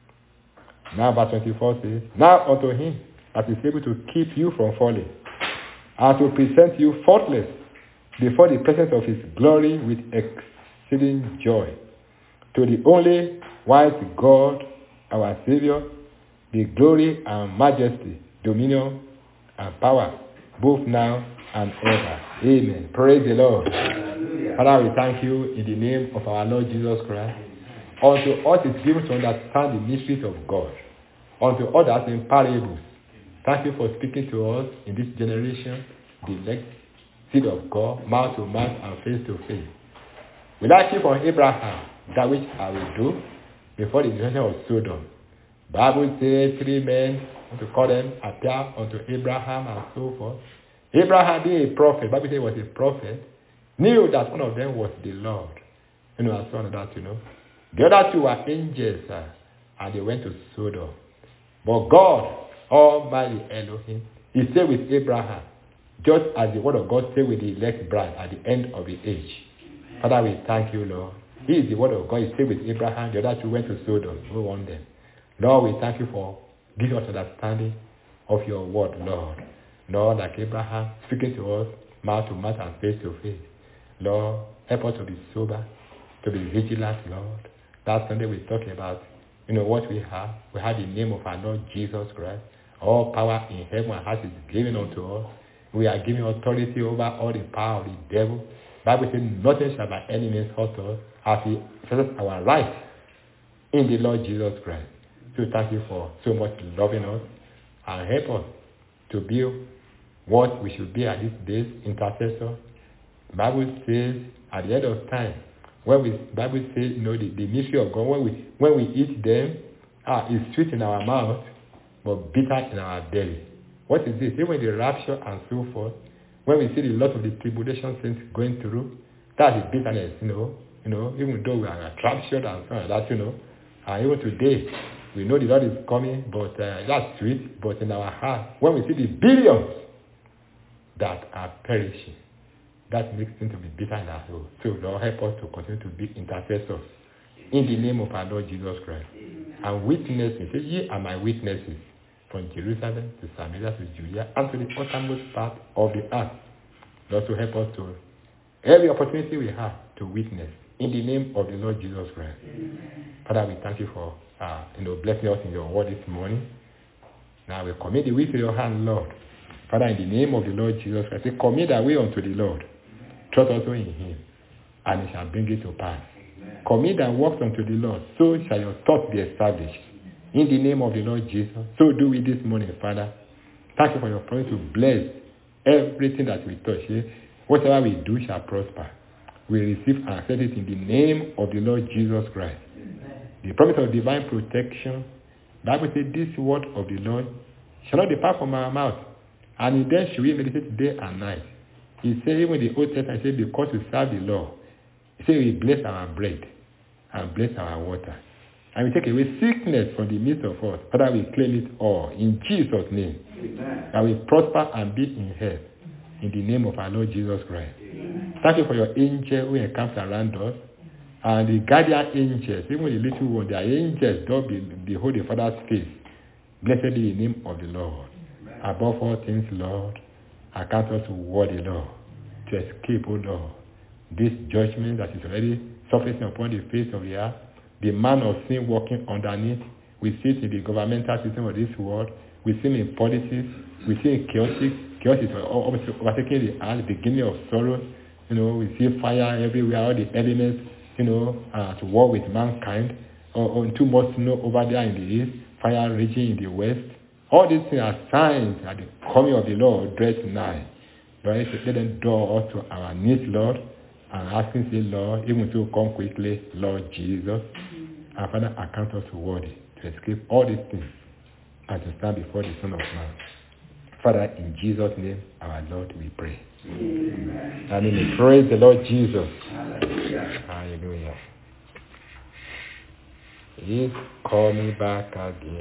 Now verse twenty-four says, now unto him that is able to keep you from falling, and to present you faultless before the presence of his glory with exceeding joy. To the only wise God, our Savior, the glory and majesty, dominion and power, both now and ever. Amen. Praise the Lord. Hallelujah. Father, we thank you in the name of our Lord Jesus Christ. Unto us is given to understand the mysteries of God. Unto others in parables. Thank you for speaking to us in this generation, the elect seed of God, mouth to mouth and face to face. We like you from Abraham, that which I will do before the generation of Sodom. Bible says three men, to call them, appear unto Abraham and so forth. Abraham being a prophet, Bible says he was a prophet, knew that one of them was the Lord. You know, and so on that, you know. The other two were angels, uh, and they went to Sodom. But God, Almighty Elohim, he stayed with Abraham, just as the word of God stayed with the elect bride at the end of the age. Father, we thank you, Lord. He is the word of God. He stayed with Abraham. The other two went to Sodom. We want them. Lord, we thank you for giving us understanding of your word, Lord. Lord, like Abraham, speaking to us mouth to mouth and face to face. Lord, help us to be sober, to be vigilant, Lord. Last Sunday we talked about, you know, what we have. We have the name of our Lord Jesus Christ. All power in heaven and earth is given unto us. We are given authority over all the power of the devil. Bible says nothing shall by any means hurt us as we exercise our right in the Lord Jesus Christ. So thank you for so much loving us and help us to be what we should be at this days, intercessor. Bible says at the end of time, when we Bible says, you know, the, the mystery of God, when we when we eat them, ah, it's sweet in our mouth, but bitter in our belly. What is this? Even the rapture and so forth, when we see the lot of the tribulation saints going through, that's the bitterness, you know, you know, even though we are raptured and so on, that, you know, and even today, we know the Lord is coming, but uh, that's sweet, but in our heart, when we see the billions that are perishing, that makes things to be bitter in our soul. So Lord, help us to continue to be intercessors in the name of our Lord Jesus Christ. And witnesses, say, ye are my witnesses from Jerusalem to Samaria to Judea and to the uttermost part of the earth. Lord, to help us to every opportunity we have to witness in the name of the Lord Jesus Christ. Amen. Father, we thank you for uh, you know, blessing us in your word this morning. Now we commit the way to your hand, Lord. Father, in the name of the Lord Jesus Christ, we commit our way unto the Lord. Trust also in him, and he shall bring it to pass. Amen. Commit and work unto the Lord, so shall your thoughts be established. In the name of the Lord Jesus, so do we this morning, Father. Thank you for your promise to bless everything that we touch. Eh? Whatever we do shall prosper. We receive and accept it in the name of the Lord Jesus Christ. Amen. The promise of divine protection. The Bible says, this word of the Lord shall not depart from our mouth, and in them shall we meditate day and night. He said, even the Old Testament said, because we serve the Lord, he said, we bless our bread and bless our water. And we take away sickness from the midst of us. Father, we claim it all in Jesus' name. Amen. And we prosper and be in health in the name of our Lord Jesus Christ. Amen. Thank you for your angel who encamps around us. And the guardian angels, even the little one, their angels don't be, behold the Father's face. Blessed be the name of the Lord. Amen. Above all things, Lord, I count us worthy, Lord, to escape, O Lord, this judgment that is already surfacing upon the face of the earth. The man of sin walking underneath. We see it in the governmental system of this world. We see it in politics. We see it chaotic. Chaos is overtaking the earth, the beginning of sorrow. You know, we see fire everywhere, all the elements, you know, uh, to war with mankind. Or, or too much snow over there in the east, fire raging in the west. All these things are signs that the coming of the Lord dreads nigh. Lord, let them draw us to our knees, Lord, and asking, say, Lord, even to come quickly, Lord Jesus. Mm-hmm. And Father, account us worthy to escape all these things and to stand before the Son of Man. Father, in Jesus' name, our Lord, we pray. Amen. I mean, praise the Lord Jesus. Hallelujah. Hallelujah. He's coming back again.